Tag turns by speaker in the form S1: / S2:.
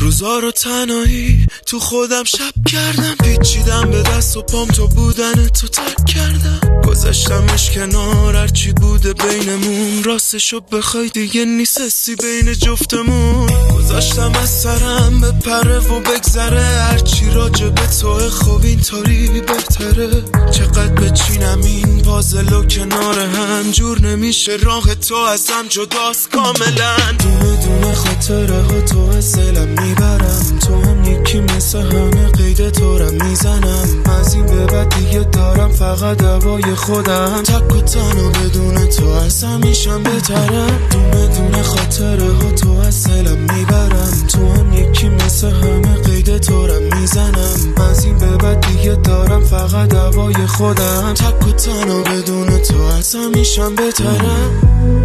S1: روزا رو تنهایی تو خودم شب کردم، پیچیدم به دست و پام تو بودن تو ترک کردم، گذاشتمش کنار هرچی بوده بینمون، راستشو بخوای دیگه نیست حسی بین جفتمون، گذاشتم از سرم به پره و بگذره، هرچی راجع به توه خوب اینطوری بهتره، چقدر بچینم این پازلو کنار هم، جور نمیشه راه تو ازم جداست کاملا، دونه دونه خاطره ها تو از دلم میبرم، تو هم یکی مثل همه قید تو رم میزنم، از این به بعد دیگه دارم فقط هوای خودم، تک و تنها بدون تو از همیشم بهترم، دونه دونه خاطره ها تو از دلم میبرم، تو هم یکی مثل همه قید تو رم میزنم، از این به بعد دیگه دارم فقط هوای خودم، تک و تنها بدون تو از همیشم بهترم.